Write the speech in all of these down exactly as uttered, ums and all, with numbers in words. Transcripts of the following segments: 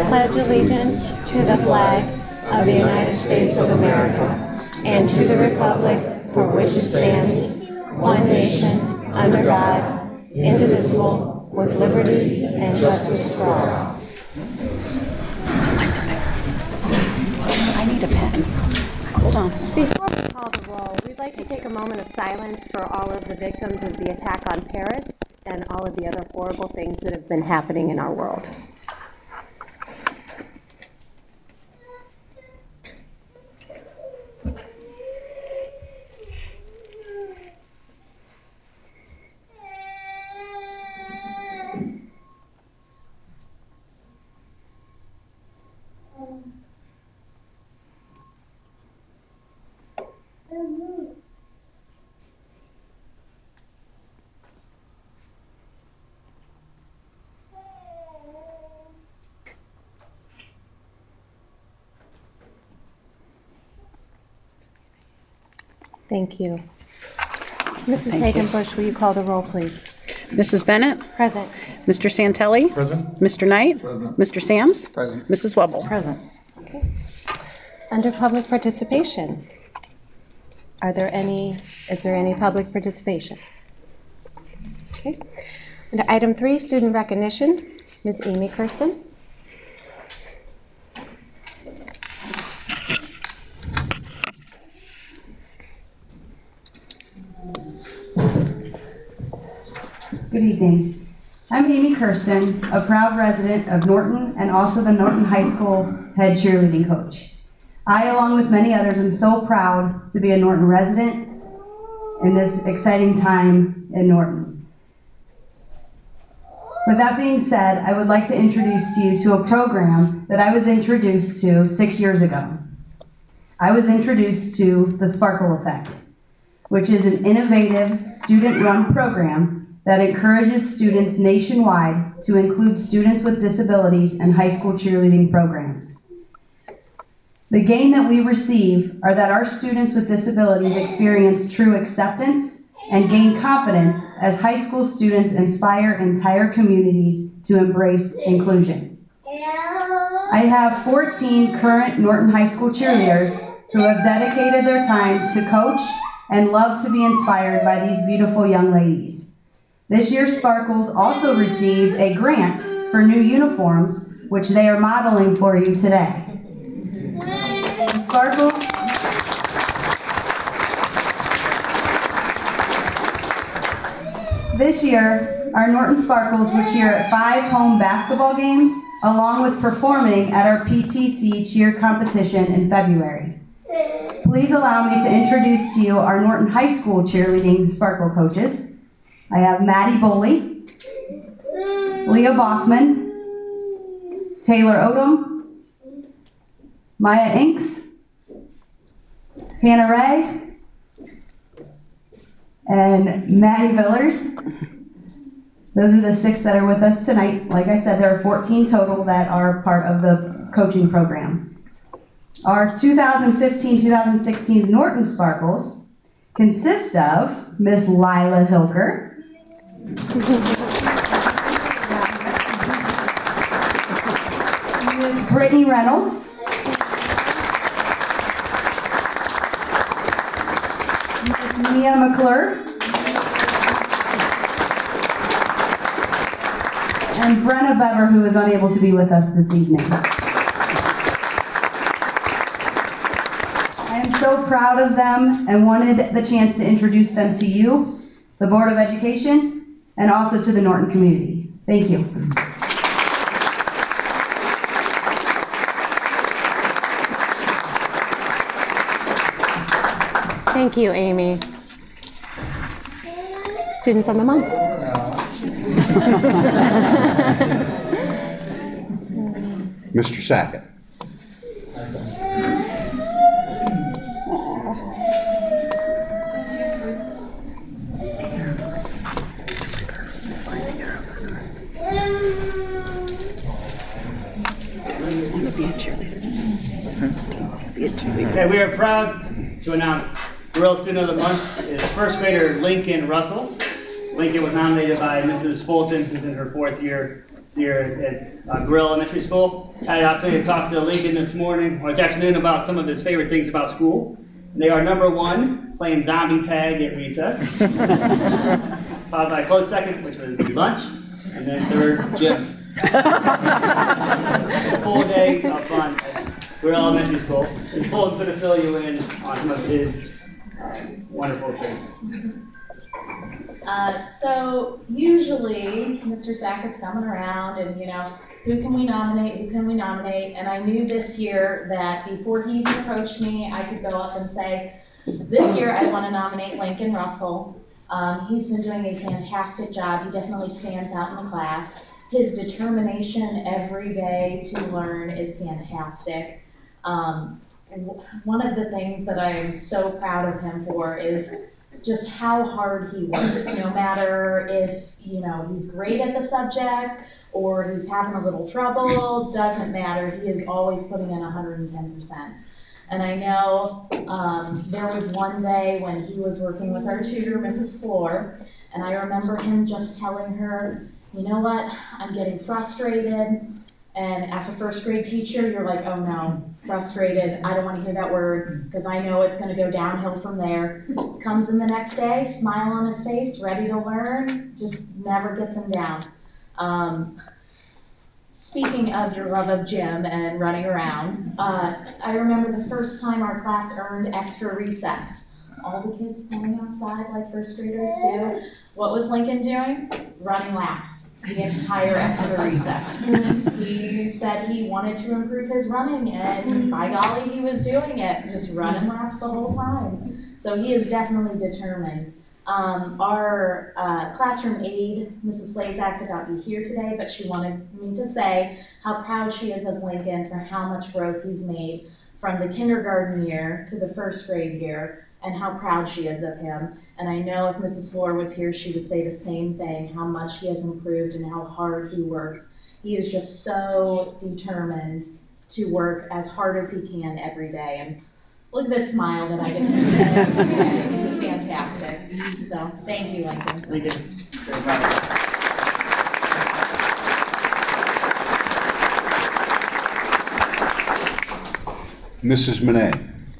pledge allegiance to the flag of the United States of America and to the republic for which it stands, one nation, under God, indivisible, with liberty and justice for all. I need a pen. Hold on. Before we call the roll, we'd like to take a moment of silence for all of the victims of the attack on Paris and all of the other horrible things that have been happening in our world. Thank you. Missus Thank you. Hagenbusch, will you call the roll, please? Missus Bennett? Present. Mister Santelli? Present. Mister Knight? Present. Mister Sams? Present. Missus Webble? Present. Okay. Under public participation, are there any, is there any public participation? Okay. Under item three, student recognition, Miz Amy Kirsten. Good evening. I'm Amy Kirsten, a proud resident of Norton and also the Norton High School head cheerleading coach. I, along with many others, am so proud to be a Norton resident in this exciting time in Norton. With that being said, I would like to introduce you to a program that I was introduced to six years ago. I was introduced to the Sparkle Effect, which is an innovative student-run program that encourages students nationwide to include students with disabilities in high school cheerleading programs. The gain that we receive are that our students with disabilities experience true acceptance and gain confidence as high school students inspire entire communities to embrace inclusion. I have fourteen current Norton High School cheerleaders who have dedicated their time to coach and love to be inspired by these beautiful young ladies. This year's Sparkles also received a grant for new uniforms, which they are modeling for you today. The Sparkles This year, our Norton Sparkles will cheer at five home basketball games, along with performing at our P T C cheer competition in February. Please allow me to introduce to you our Norton High School cheerleading Sparkle coaches. I have Maddie Boley, Leah Boffman, Taylor Odom, Maya Inks, Hannah Ray, and Maddie Villers. Those are the six that are with us tonight. Like I said, there are fourteen total that are part of the coaching program. Our two thousand fifteen two thousand sixteen Norton Sparkles consist of Miss Lila Hilker, Miss Brittany Reynolds, Miss Mia McClure, and Brenna Bever, who is unable to be with us this evening. I am so proud of them and wanted the chance to introduce them to you, the Board of Education, and also to the Norton community. Thank you. Thank you, Amy. Students on the month. Mister Sackett. Okay, we are proud to announce Real Student of the Month is first grader Lincoln Russell. Lincoln was nominated by Missus Fulton, who's in her fourth year here at uh, Grill Elementary School. I had the opportunity to talk to Lincoln this morning, or this afternoon, about some of his favorite things about school. And they are number one, playing zombie tag at recess, followed by a close second, which was lunch, and then third, gym. A full day of fun at Grill Elementary School. His Cole's going to fill you in on some of his uh, wonderful things. Uh, so usually Mister Sackett's coming around and, you know, who can we nominate, who can we nominate? And I knew this year that before he even approached me, I could go up and say, this year I want to nominate Lincoln Russell. Um, he's been doing a fantastic job. He definitely stands out in the class. His determination every day to learn is fantastic. Um, and one of the things that I am so proud of him for is just how hard he works, no matter if, you know, he's great at the subject or he's having a little trouble, doesn't matter. He is always putting in one hundred ten percent. And I know um, there was one day when he was working with our tutor, Missus Floor, and I remember him just telling her, you know what, I'm getting frustrated. And as a first grade teacher, you're like, oh no, frustrated, I don't want to hear that word because I know it's going to go downhill from there. Comes in the next day, smile on his face, ready to learn, just never gets him down. Um, speaking of your love of gym and running around, uh, I remember the first time our class earned extra recess. All the kids playing outside like first graders do. What was Lincoln doing? Running laps the entire extra recess. He said he wanted to improve his running, and by golly, he was doing it, just running laps the whole time. So he is definitely determined. Um, our uh, classroom aide, Missus Slazak, could not be here today, but she wanted me to say how proud she is of Lincoln for how much growth he's made from the kindergarten year to the first grade year, and how proud she is of him. And I know if Missus Floor was here, she would say the same thing, how much he has improved and how hard he works. He is just so determined to work as hard as he can every day. And look at this smile that I get to see every day. It's fantastic. So thank you, Lincoln. Lincoln, very proud. Missus Monet.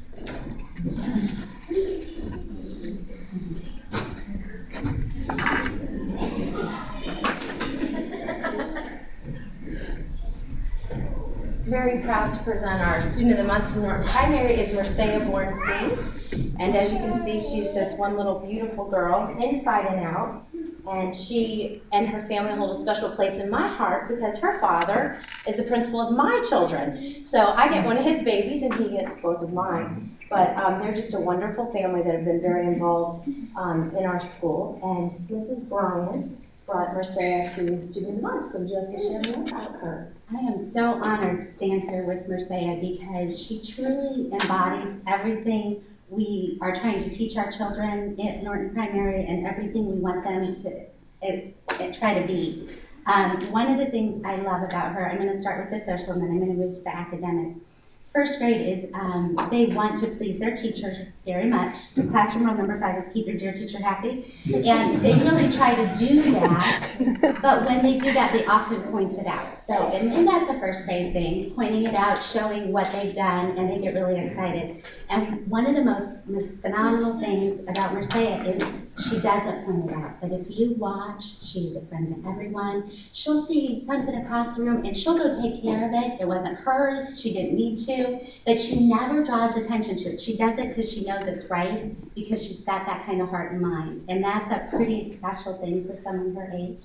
Very proud to present our Student of the Month in Norton Primary is Merceia Bornstein. And as you can see, she's just one little beautiful girl, inside and out. And she and her family hold a special place in my heart because her father is the principal of my children. So I get one of his babies and he gets both of mine. But um, they're just a wonderful family that have been very involved um, in our school. And Missus Bryant brought Merceia to Student of the Month. So would you like to share more about her? I am so honored to stand here with Merceia because she truly embodies everything we are trying to teach our children at Norton Primary and everything we want them to it, it try to be. Um, one of the things I love about her, I'm going to start with the social and then I'm going to move to the academic. First grade is um, they want to please their teachers very much. The classroom rule number five is keep your dear teacher happy. And they really try to do that, but when they do that, they often point it out. So, and, and that's a first grade thing, pointing it out, showing what they've done, and they get really excited. And one of the most phenomenal things about Merceia is she doesn't point it out, but if you watch, she's a friend to everyone. She'll see something across the room and she'll go take care of it. It wasn't hers, she didn't need to, but she never draws attention to it. She does it because she knows it's right, because she's got that kind of heart and mind. And that's a pretty special thing for someone her age.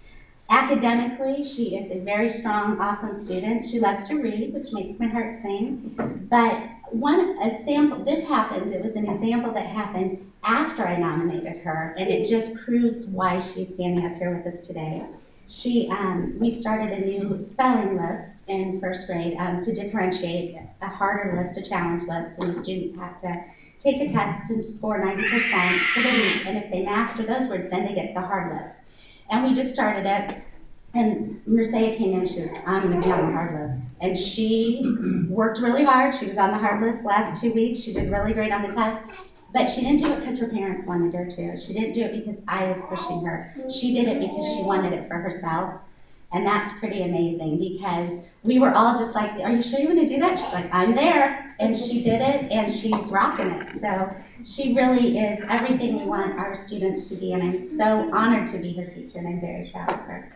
Academically, she is a very strong, awesome student. She loves to read, which makes my heart sing. But one example, this happened, it was an example that happened after I nominated her, and it just proves why she's standing up here with us today. She, um, we started a new spelling list in first grade um, to differentiate a harder list, a challenge list, and the students have to take a test and score ninety percent for the week, and if they master those words, then they get the hard list. And we just started it, and Merceia came in, she was, I'm gonna be on the hard list. And she worked really hard, she was on the hard list last two weeks, she did really great on the test, but she didn't do it because her parents wanted her to. She didn't do it because I was pushing her. She did it because she wanted it for herself. And that's pretty amazing because we were all just like, are you sure you want to do that? She's like, I'm there. And she did it, and she's rocking it. So she really is everything we want our students to be, and I'm so honored to be her teacher, and I'm very proud of her.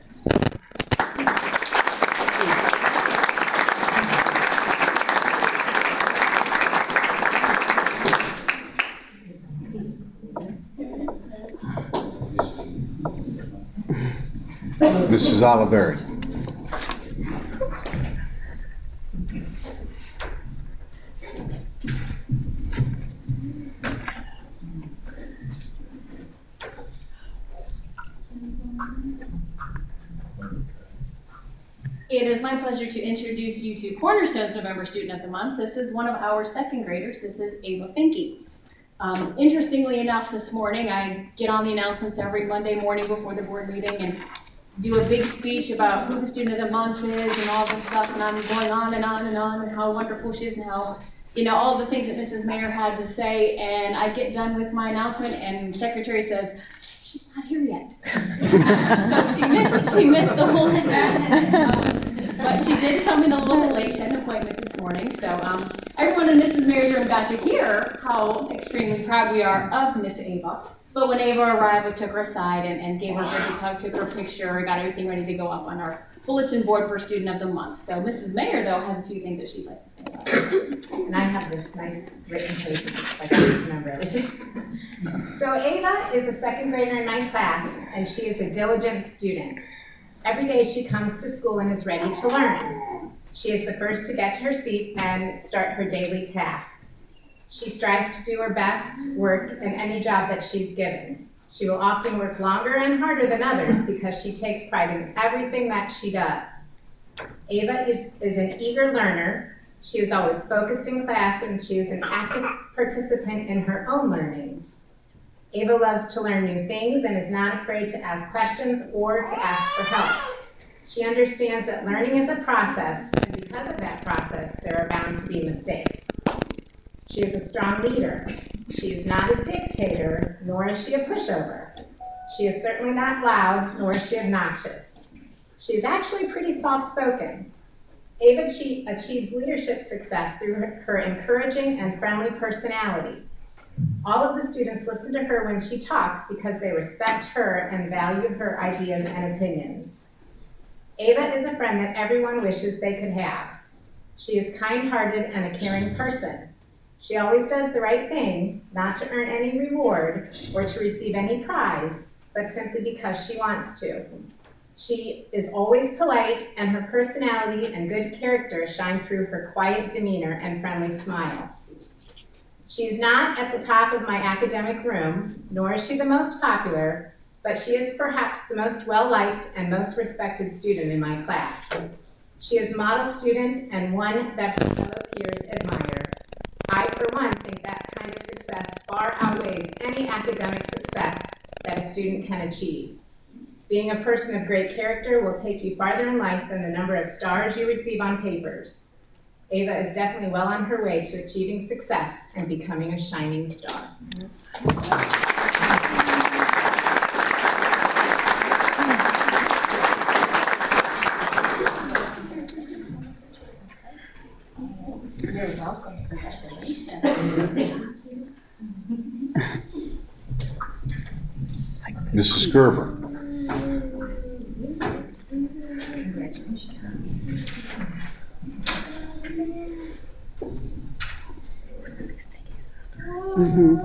Missus Oliveri. It is my pleasure to introduce you to Cornerstone's November Student of the Month. This is one of our second graders. This is Ava Finke. Um, interestingly enough, this morning, I get on the announcements every Monday morning before the board meeting and do a big speech about who the Student of the Month is and all this stuff, and I'm going on and on and on and how wonderful she is and how, you know, all the things that Missus Mayer had to say, and I get done with my announcement and the secretary says, she's not here yet. So she missed, she missed the whole speech. Um, but she did come in a little bit late. She had an appointment this morning. So um, everyone in Missus Mayer's room got to hear how extremely proud we are of Miss Ava. But when Ava arrived, we took her aside and, and gave her a big hug, took her picture, got everything ready to go up on our bulletin board for Student of the Month. So Missus Mayer, though, has a few things that she'd like to say about it. And I have this nice written paper, so I can remember everything. So Ava is a second grader in my class, and she is a diligent student. Every day she comes to school and is ready to learn. She is the first to get to her seat and start her daily tasks. She strives to do her best work in any job that she's given. She will often work longer and harder than others because she takes pride in everything that she does. Ava is, is an eager learner. She is always focused in class, and she is an active participant in her own learning. Ava loves to learn new things and is not afraid to ask questions or to ask for help. She understands that learning is a process, and because of that process, there are bound to be mistakes. She is a strong leader. She is not a dictator, nor is she a pushover. She is certainly not loud, nor is she obnoxious. She is actually pretty soft-spoken. Ava achieves leadership success through her, her encouraging and friendly personality. All of the students listen to her when she talks because they respect her and value her ideas and opinions. Ava is a friend that everyone wishes they could have. She is kind-hearted and a caring person. She always does the right thing, not to earn any reward or to receive any prize, but simply because she wants to. She is always polite, and her personality and good character shine through her quiet demeanor and friendly smile. She is not at the top of my academic room, nor is she the most popular, but she is perhaps the most well-liked and most respected student in my class. She is a model student and one that her fellow peers admire. I, for one, think that kind of success far outweighs any academic success that a student can achieve. Being a person of great character will take you farther in life than the number of stars you receive on papers. Ava is definitely well on her way to achieving success and becoming a shining star. You're welcome. Congratulations. Missus Gerber. Mm-hmm.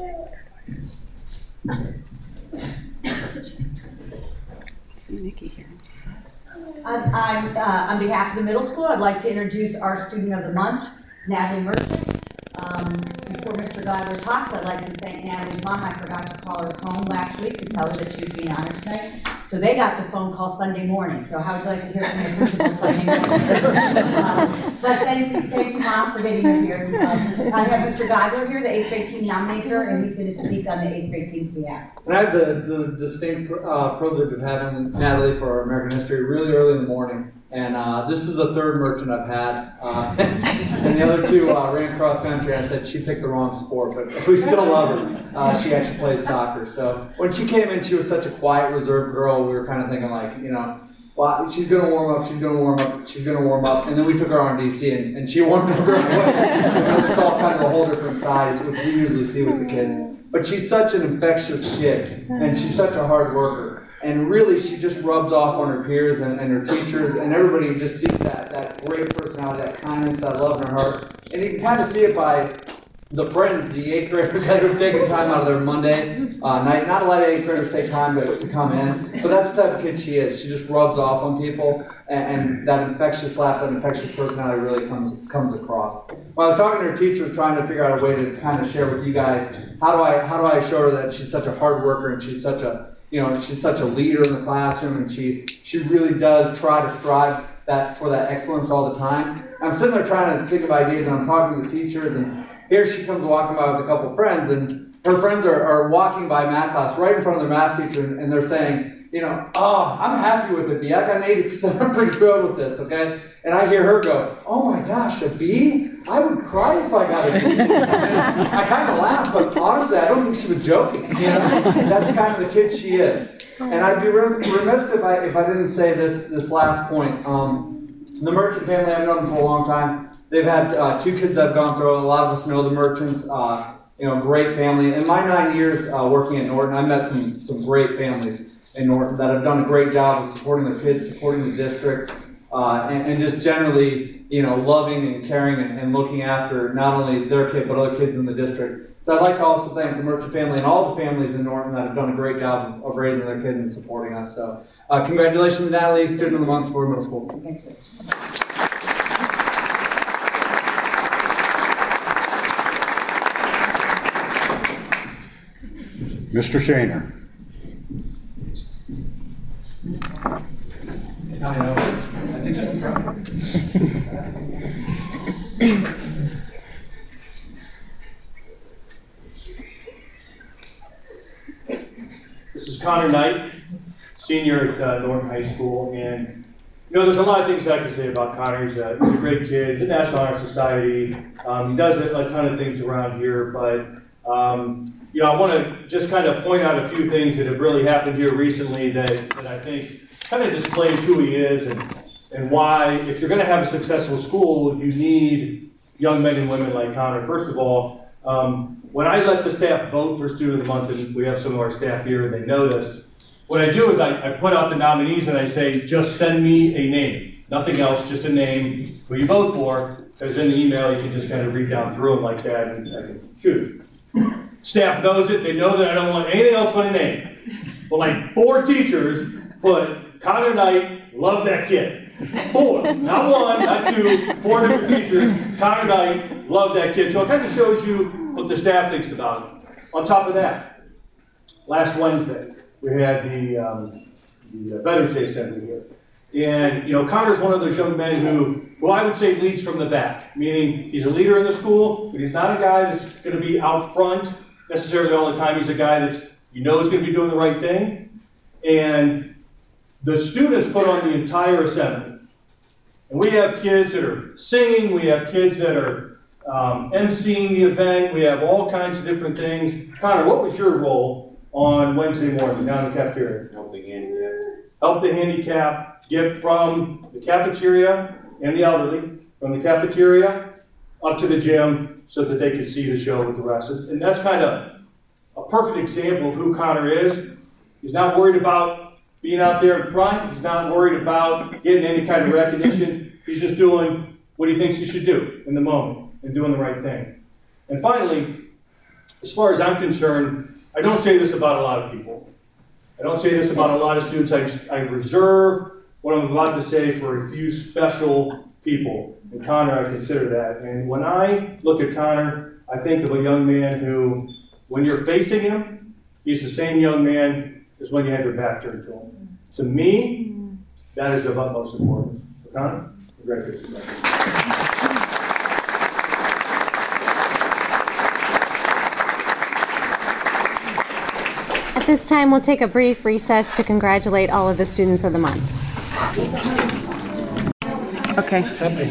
See Nikki here. I'm, I'm uh, on behalf of the middle school, I'd like to introduce our student of the month, Natalie Merchant. Um, before Mister Gladler talks, I'd like to thank Natalie's mom. I forgot to call her home last week to tell her that she was being honored tonight. So they got the phone call Sunday morning. So how would you like to hear from your principal Sunday morning? um, but thank, thank you, Mom, for getting her here. Um, I have Mister Gladler here, the eighth grade team nominator, and he's going to speak on the eighth grade team's behalf. And I had the, the distinct uh, privilege of having Natalie for American History really early in the morning. And uh, this is the third merchant I've had. Uh, and the other two uh, ran cross country. I said she picked the wrong sport, but we still love her. Uh, she actually plays soccer. So when she came in, she was such a quiet, reserved girl. We were kind of thinking like, you know, well, she's gonna warm up, she's gonna warm up, she's gonna warm up, and then we took her on D C and, and she warmed up right away. It's all kind of a whole different side, which we usually see with the kids. But she's such an infectious kid, and she's such a hard worker. And really, she just rubs off on her peers and, and her teachers, and everybody just sees that, that great personality, that kindness, that love in her heart. And you can kind of see it by the friends, the eighth graders that have taken time out of their Monday uh, night. Not a lot of eighth graders take time to, to come in, but that's the type of kid she is. She just rubs off on people, and, and that infectious laugh, that infectious personality really comes comes across. When I was talking to her teachers, trying to figure out a way to kind of share with you guys, how do I how do I show her that she's such a hard worker and she's such a you know she's such a leader in the classroom, and she she really does try to strive that for that excellence all the time. I'm sitting there trying to think of ideas, and I'm talking to the teachers, and here she comes walking by with a couple friends, and her friends are, are walking by math class right in front of their math teacher, and, and they're saying, you know, oh, I'm happy with a B. I got an eighty percent. I'm pretty thrilled with this, okay? And I hear her go, oh my gosh, a B? I would cry if I got a B. I kind of laughed, but honestly, I don't think she was joking. You know, that's kind of the kid she is. And I'd be remiss if I if I didn't say this this last point. Um, the Merchant family, I've known them for a long time. They've had uh, two kids that have gone through it. A lot of us know the Merchants. Uh, you know, great family. In my nine years uh, working at Norton, I met some some great families in Norton that have done a great job of supporting their kids, supporting the district, uh, and, and just generally, you know, loving and caring and, and looking after not only their kid but other kids in the district. So I'd like to also thank the Merchant family and all the families in Norton that have done a great job of, of raising their kids and supporting us. So uh, congratulations, Natalie, Student of the Month for middle school. Thank you. Mister Shaner. I know. I think she'll try. This is Connor Knight, senior at uh, Norton High School, and you know, there's a lot of things I can say about Connor. He's a, he's a great kid. He's a National Honor Society. Um, he does a, a ton of things around here, but um, you know, I want to just kind of point out a few things that have really happened here recently that, that I think kind of displays who he is and, and why, if you're going to have a successful school, you need young men and women like Connor. First of all, um, when I let the staff vote for Student of the Month, and we have some of our staff here and they know this, what I do is I, I put out the nominees and I say, just send me a name. Nothing else, just a name who you vote for, because in the email you can just kind of read down through them like that and I can shoot. Staff knows it, they know that I don't want anything else but a name. Well, like four teachers put Connor Knight, love that kid. Four, not one, not two, four different teachers, Connor Knight, love that kid. So it kind of shows you what the staff thinks about him. On top of that, last Wednesday, we had the, um, the Veterans Day Assembly here. And, you know, Connor's one of those young men who, who I would say leads from the back, meaning he's a leader in the school, but he's not a guy that's going to be out front necessarily all the time. He's a guy that's, you know, is going to be doing the right thing. And the students put on the entire assembly. And we have kids that are singing, we have kids that are um, emceeing the event, we have all kinds of different things. Connor, what was your role on Wednesday morning down in the cafeteria? Help the handicap. Help the handicap get from the cafeteria and the elderly, from the cafeteria up to the gym so that they could see the show with the rest. And that's kind of a perfect example of who Connor is. He's not worried about being out there in front. He's not worried about getting any kind of recognition. He's just doing what he thinks he should do in the moment and doing the right thing. And finally, as far as I'm concerned, I don't say this about a lot of people. I don't say this about a lot of students. I, I reserve what I'm about to say for a few special people. And Connor, I consider that. And when I look at Connor, I think of a young man who, when you're facing him, he's the same young man as when you had your back turned to him. To me, that is of utmost importance. So Connor, congratulations. At this time, we'll take a brief recess to congratulate all of the students of the month. Okay.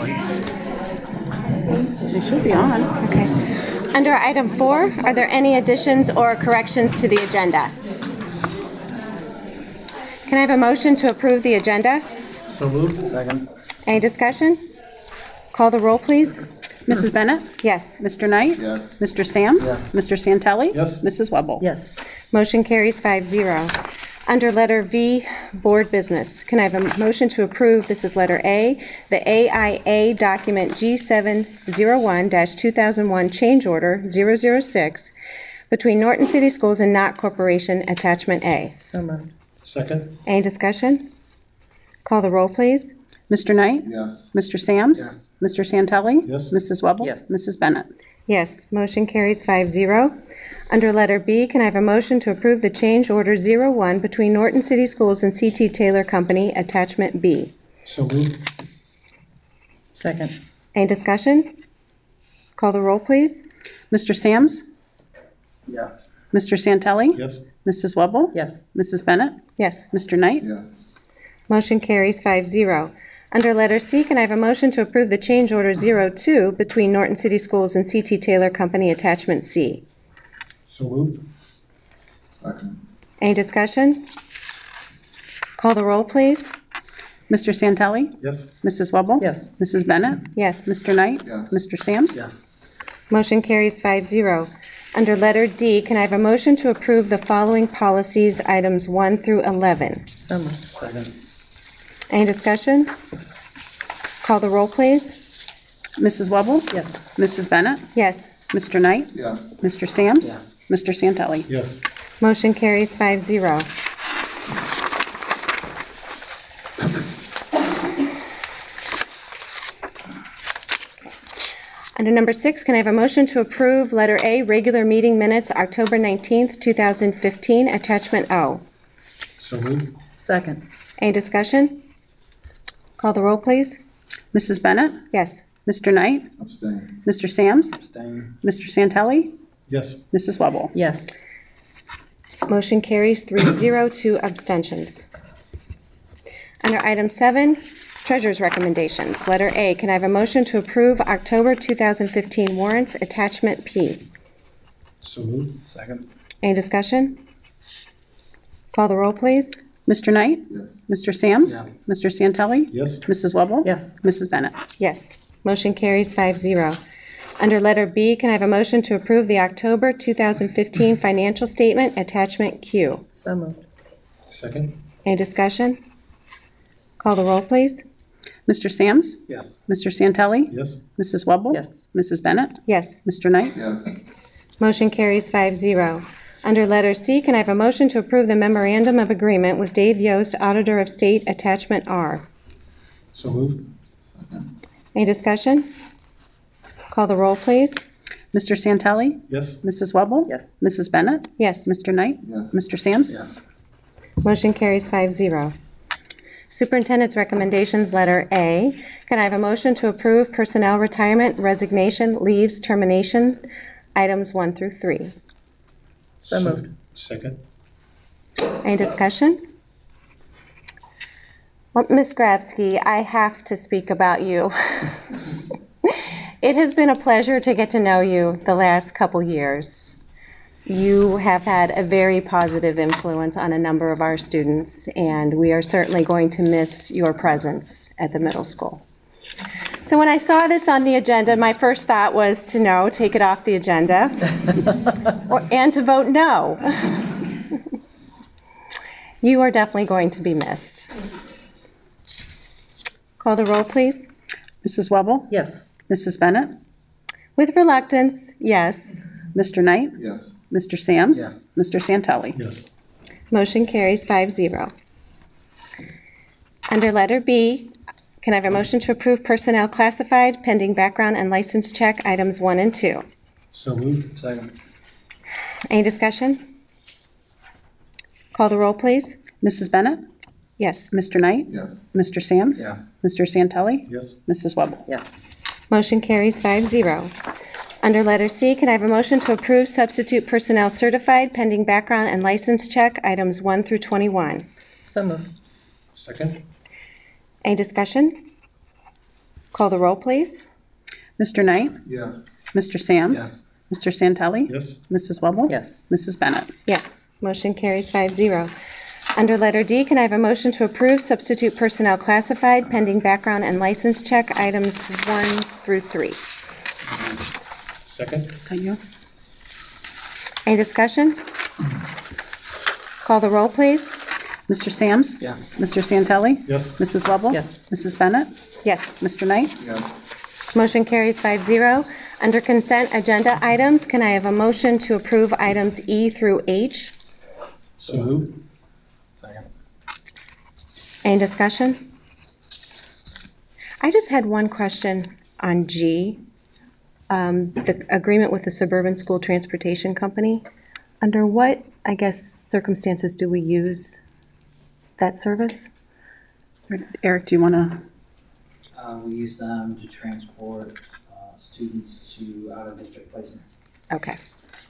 They should be on. Okay. Under item four, are there any additions or corrections to the agenda? Can I have a motion to approve the agenda? So moved. Second. Any discussion? Call the roll, please. Missus Bennett? Yes. Mister Knight? Yes. Mister Sams? Yes. Mister Santelli? Yes. Missus Webble? Yes. Motion carries five zero. Under letter V, Board Business, can I have a motion to approve, this is letter A, the A I A document G seven oh one dash two thousand one change order zero zero six between Norton City Schools and Knott Corporation, attachment A. So moved. Second. Any discussion? Call the roll, please. Mister Knight? Yes. Mister Sams? Yes. Mister Santelli? Yes. Missus Webble? Yes. Missus Bennett? Yes, motion carries five zero. Under letter B, can I have a motion to approve the change order zero one between Norton City Schools and C T Taylor Company, attachment B? So moved. Second. Any discussion? Call the roll, please. Mister Sams? Yes. Mister Santelli? Yes. Missus Webble? Yes. Missus Bennett? Yes, Mister Knight? Yes. motion carries five zero. Under letter C, can I have a motion to approve the change order zero two between Norton City Schools and C T Taylor Company, attachment C? So moved. Second. Any discussion? Call the roll, please. Mister Santelli? Yes. Missus Webble? Yes. Missus Bennett? Yes, Mister Knight? Yes. Mister Sams? Yes. motion carries five zero. Under letter D, can I have a motion to approve the following policies, items one through eleven? So moved. Second. Any discussion? Call the roll, please. Missus Webble? Yes. Missus Bennett? Yes, Mister Knight? Yes. Mister Sams? Yes. Mister Santelli? Yes. motion carries five zero. Under number six, can I have a motion to approve letter A, regular meeting minutes, October nineteenth, two thousand fifteen, attachment O? So moved. Second. Any discussion? Call the roll, please. Missus Bennett? Yes. Mister Knight? Abstain. Mister Sams? Abstain. Mister Santelli? Yes. Missus Webble? Yes. Motion carries three zero, two abstentions. Under item seven, treasurer's recommendations. Letter A, can I have a motion to approve October two thousand fifteen warrants, attachment P? So moved. Second. Any discussion? Call the roll, please. Mister Knight? Yes. Mister Sams? Yes. Mister Santelli? Yes. Missus Webble? Yes. Missus Bennett? Yes. Motion carries five zero. Under letter B, can I have a motion to approve the October two thousand fifteen financial statement, attachment Q? So moved. Second. Any discussion? Call the roll, please. Mister Sams? Yes. Mister Santelli? Yes. Missus Webble? Yes. Missus Bennett? Yes. Mister Knight? Yes. Motion carries five zero. Under letter C, can I have a motion to approve the memorandum of agreement with Dave Yost, Auditor of State, attachment R? So moved. Second. Any discussion? Call the roll, please. Mister Santelli? Yes. Missus Webble? Yes. Missus Bennett? Yes. Mister Knight? Yes. Mister Sams? Yes. Motion carries five zero. Superintendent's recommendations, letter A. Can I have a motion to approve personnel retirement, resignation, leaves, termination, items one through three? So moved. Second. Any discussion? Well, Miz Grabsky, I have to speak about you. It has been a pleasure to get to know you the last couple years. You have had a very positive influence on a number of our students, and we are certainly going to miss your presence at the middle school. So when I saw this on the agenda, my first thought was to no, take it off the agenda, or, and to vote no. You are definitely going to be missed. Call the roll, please. Missus Webble? Yes. Missus Bennett? With reluctance, yes. Mister Knight? Yes. Mister Sams? Yes. Mister Santelli? Yes. Motion carries five zero. Under letter B, can I have a motion to approve personnel classified pending background and license check items one and two? So moved. Second. Any discussion? Call the roll, please. Missus Bennett? Yes. Mister Knight? Yes. Mister Sams? Yes. Mister Santelli? Yes. Missus Webble? Yes. Motion carries five zero. Under letter C, can I have a motion to approve substitute personnel certified pending background and license check items one through twenty-one? So moved. Second. Any discussion? Call the roll, please. Mister Knight? Yes. Mister Sams? Yes. Mister Santelli? Yes. Missus Webble? Yes. Missus Bennett? Yes. Motion carries five zero. Under letter D, can I have a motion to approve substitute personnel classified pending background and license check items one through three? Second? Is that you? Any discussion? Call the roll, please. Mister Sams? Yes. Mister Santelli? Yes. Missus Wubble? Yes. Missus Bennett? Yes. Mister Knight? Yes. Motion carries five zero. Under consent agenda items, can I have a motion to approve items E through H? So moved. Second. Any discussion? I just had one question on G, um, the agreement with the Suburban School Transportation Company. Under what, I guess, circumstances do we use that service? Eric, do you want to? Uh, we use them to transport uh, students to out-of-district placements. Okay.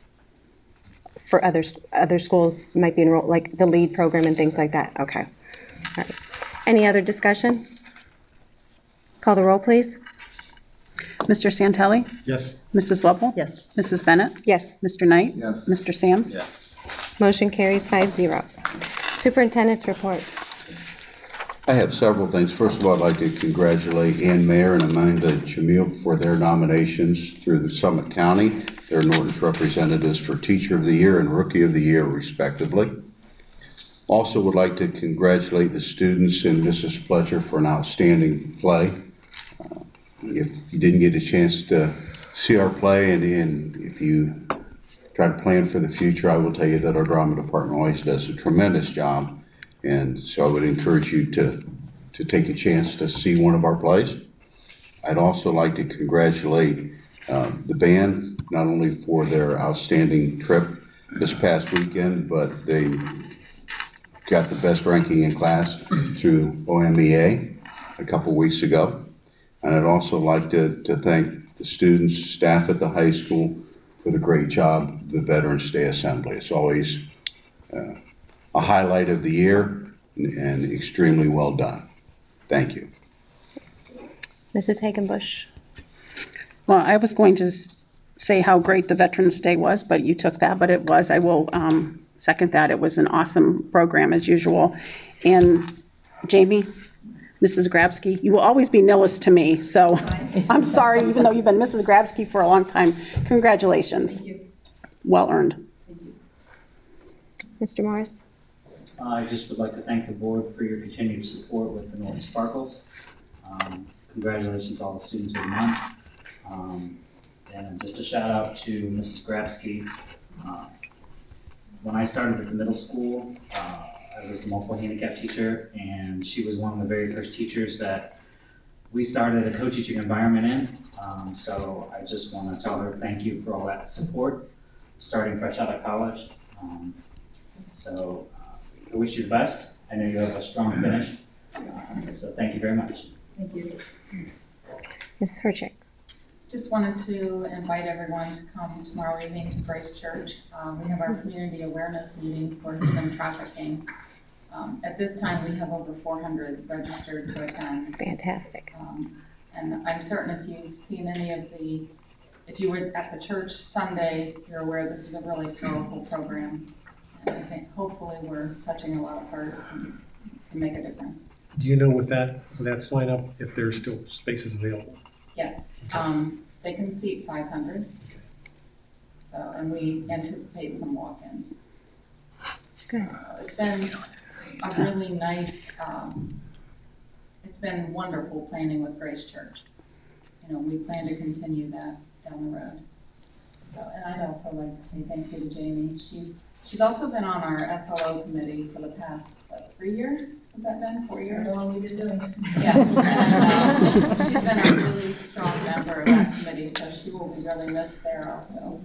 For other, other schools might be enrolled, like the LEAD program and things like that? Okay. All right. Any other discussion? Call the roll, please. Mister Santelli? Yes. Missus Wubble? Yes. Missus Bennett? Yes. Mister Knight? Yes. Mister Sams? Motion carries five zero. Superintendent's reports. I have several things. First of all, I'd like to congratulate Ann Mayer and Amanda Jamil for their nominations through the Summit County. They're Norton's representatives for Teacher of the Year and Rookie of the Year, respectively. Also would like to congratulate the students and Missus Fletcher for an outstanding play. Uh, if you didn't get a chance to see our play, and, and if you try to plan for the future, I will tell you that our drama department always does a tremendous job. And so I would encourage you to, to take a chance to see one of our plays. I'd also like to congratulate um, the band, not only for their outstanding trip this past weekend, but they got the best ranking in class through O M E A a couple weeks ago. And I'd also like to, to thank the students, staff at the high school for the great job of the Veterans Day Assembly. It's always uh, a highlight of the year and extremely well done. Thank you. Missus Hagenbusch. Well, I was going to s- say how great the Veterans Day was, but you took that, but it was. I will um, second that. It was an awesome program as usual. And Jamie, Missus Grabsky, you will always be Nillis to me, so I'm sorry, even though you've been Missus Grabsky for a long time. Congratulations. Thank you. Well earned. Mister Morris. I just would like to thank the board for your continued support with the Norton Sparkles. Um, congratulations to all the students of the month. Um, and just a shout out to Missus Grabsky. Uh, when I started at the middle school, uh, I was the multiple handicap teacher, and she was one of the very first teachers that we started a co-teaching environment in. Um, so I just want to tell her thank you for all that support, starting fresh out of college. Um, so uh, I wish you the best. I know you have a strong finish. Uh, so thank you very much. Thank you. Miz Furchick. Just wanted to invite everyone to come tomorrow evening to Grace Church. Um, we have our community awareness meeting for human trafficking. Um, at this time, we have over four hundred registered to attend. Fantastic. Um, and I'm certain if you've seen any of the, if you were at the church Sunday, you're aware this is a really powerful program. And I think hopefully we're touching a lot of hearts and can make a difference. Do you know with that, with that sign up, if there's still spaces available? Yes, um, they can seat five hundred. So, and we anticipate some walk-ins. Good. Uh, It's been a really nice, um, it's been wonderful planning with Grace Church. You know, we plan to continue that down the road. So, and I'd also like to say thank you to Jamie. She's, she's also been on our S L O committee for the past, what, three years? Has that been four years? How long we've been doing it? Yes, and uh, she's been a really strong member of that committee, so she will be really missed there also.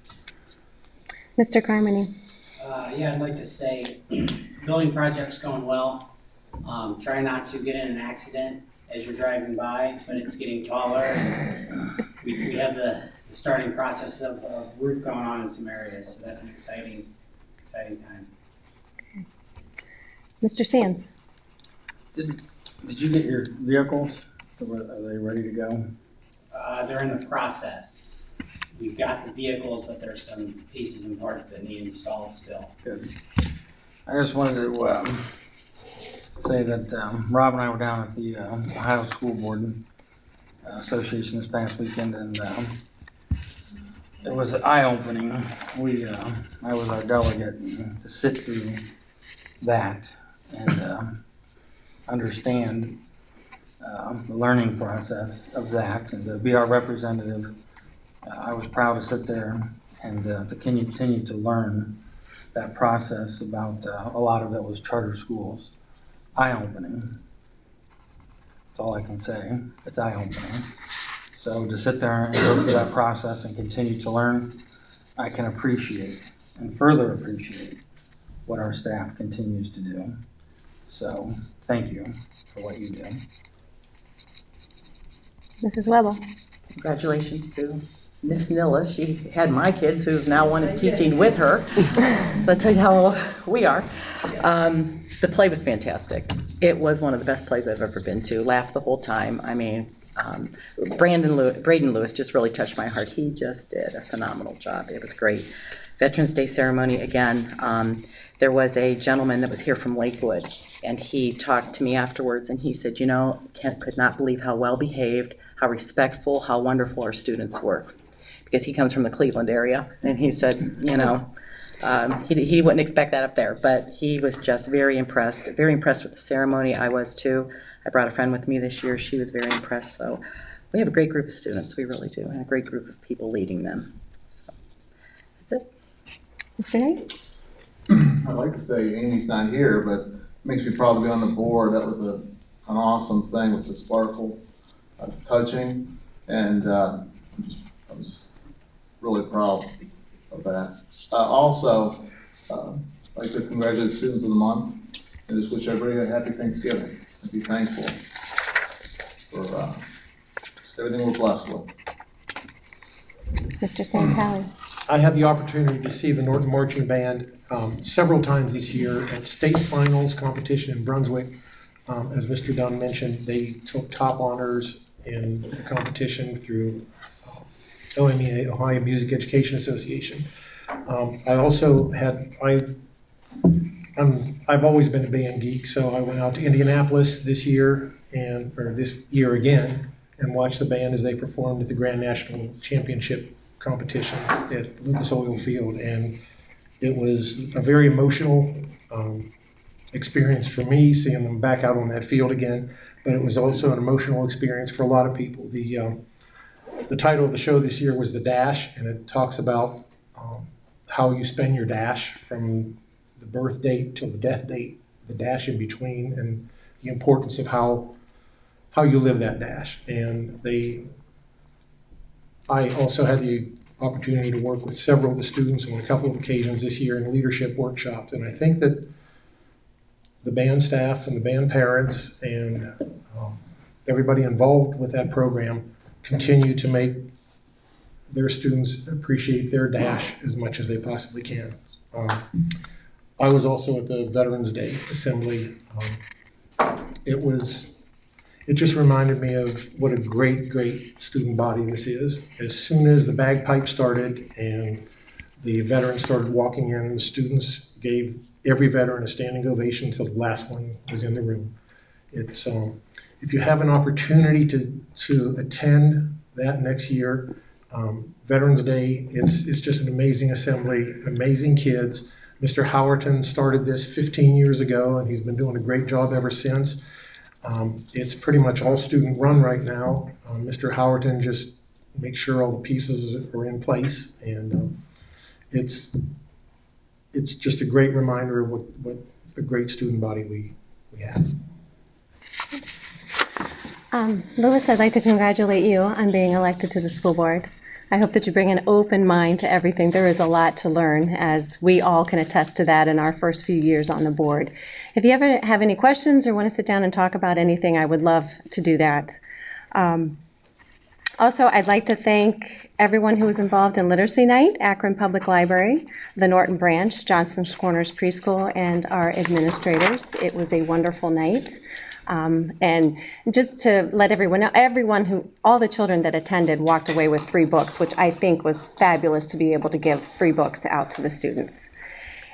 Mister Carmody. Uh, yeah, I'd like to say, building project's going well. Um, try not to get in an accident as you're driving by, but it's getting taller. We, we have the, the starting process of, of roof going on in some areas, so that's an exciting, exciting time. Mister Sams. Did, did you get your vehicles? Are they ready to go? Uh, they're in the process. We've got the vehicles, but there's some pieces and parts that need installed still. Good. I just wanted to um, say that um, Rob and I were down at the uh, Ohio School Board Association this past weekend, and um, it was eye-opening. We, uh, I was our delegate, and to sit through that and um, understand um, the learning process of that, and to be our representative. Uh, I was proud to sit there and uh, to continue to learn that process about uh, a lot of it was charter schools. Eye-opening. That's all I can say. It's eye-opening. So to sit there and go through that process and continue to learn, I can appreciate and further appreciate what our staff continues to do. So thank you for what you do. Missus Webble. Congratulations to Miss Nilla. She had my kids, who's now one is teaching with her. Let's tell you how we are. Um, the play was fantastic. It was one of the best plays I've ever been to. Laughed the whole time. I mean, um, Brandon Lewis, Braden Lewis just really touched my heart. He just did a phenomenal job. It was great. Veterans Day ceremony again. Um, there was a gentleman that was here from Lakewood, and he talked to me afterwards, and he said, you know, Kent could not believe how well behaved, how respectful, how wonderful our students were. Because he comes from the Cleveland area, and he said, you know, um, he, he wouldn't expect that up there, but he was just very impressed, very impressed with the ceremony. I was too. I brought a friend with me this year. She was very impressed. So we have a great group of students, we really do, and a great group of people leading them. So that's it. Mister Knight? I'd like to say Amy's not here, but it makes me proud to be on the board. That was a, an awesome thing with the Sparkle. That's touching, and uh, I'm just, I was just really proud of that. Uh, also, uh, I'd like to congratulate the students of the month and just wish everybody a happy Thanksgiving and be thankful for uh, just everything we're blessed with. Mister Santali. I had the opportunity to see the Norton Marching Band um, several times this year at state finals competition in Brunswick. Um, as Mister Dunn mentioned, they took top honors in the competition through uh, O M E A, Ohio Music Education Association. Um, I also had, I, I'm, I've always been a band geek, so I went out to Indianapolis this year, and or this year again, and watched the band as they performed at the Grand National Championship competition at Lucas Oil Field, and it was a very emotional um, experience for me, seeing them back out on that field again, but it was also an emotional experience for a lot of people. The, um, the title of the show this year was The Dash, and it talks about um, how you spend your dash from the birth date till the death date, the dash in between, and the importance of how how you live that dash. And they, I also had the opportunity to work with several of the students on a couple of occasions this year in leadership workshops, and I think that the band staff and the band parents and um, everybody involved with that program continue to make their students appreciate their dash as much as they possibly can. Um, I was also at the Veterans Day Assembly. Um, it was, it just reminded me of what a great, great student body this is. As soon as the bagpipes started and the veterans started walking in, the students gave every veteran a standing ovation until the last one was in the room. It's, um, if you have an opportunity to, to attend that next year, um, Veterans Day, it's, it's just an amazing assembly, amazing kids. Mister Howerton started this fifteen years ago, and he's been doing a great job ever since. Um, it's pretty much all student run right now. Um, Mister Howerton just makes sure all the pieces are in place, and um, it's it's just a great reminder of what, what a great student body we, we have. Um, Louis, I'd like to congratulate you on being elected to the school board. I hope that you bring an open mind to everything. There is a lot to learn, as we all can attest to that in our first few years on the board. If you ever have any questions or want to sit down and talk about anything, I would love to do that. Um, also, I'd like to thank everyone who was involved in Literacy Night, Akron Public Library, the Norton Branch, Johnston's Corners Preschool, and our administrators. It was a wonderful night. Um, and just to let everyone know, everyone who, all the children that attended walked away with free books, which I think was fabulous to be able to give free books out to the students.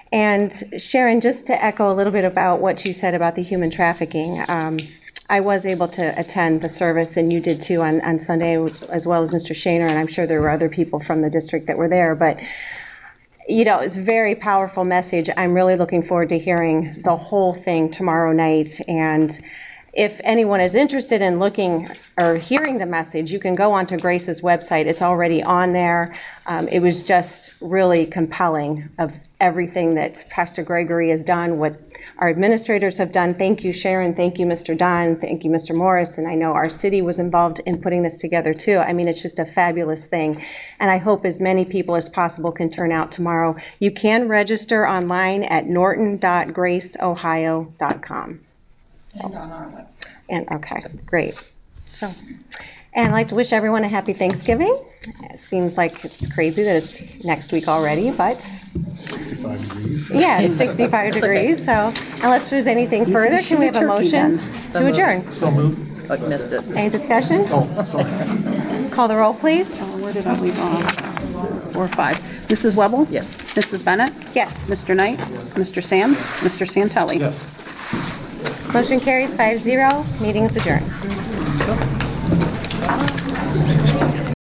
And Sharon, just to echo a little bit about what you said about the human trafficking, um, I was able to attend the service, and you did too on, on Sunday, as well as Mister Shaner, and I'm sure there were other people from the district that were there. But, you know, it's a very powerful message. I'm really looking forward to hearing the whole thing tomorrow night. And if anyone is interested in looking or hearing the message, you can go onto Grace's website. It's already on there. Um, it was just really compelling of everything that Pastor Gregory has done, what our administrators have done. Thank you, Sharon. Thank you, Mister Don. Thank you, Mister Morris. And I know our city was involved in putting this together too. I mean, it's just a fabulous thing. And I hope as many people as possible can turn out tomorrow. You can register online at norton dot grace ohio dot com. And on our website. And okay, great. So, and I'd like to wish everyone a happy Thanksgiving. It seems like it's crazy that it's next week already, but sixty-five degrees. yeah, it's sixty-five degrees. So, unless there's anything further, can we have a motion to adjourn? So moved. I missed it. Any discussion? Oh, sorry. Call the roll, please. Uh, Where did I leave off? Four or five. Missus Webble? Yes. Missus Bennett? Yes. Mister Knight? Mister Sands? Mister Santelli? Yes. Motion carries five zero. Meeting is adjourned.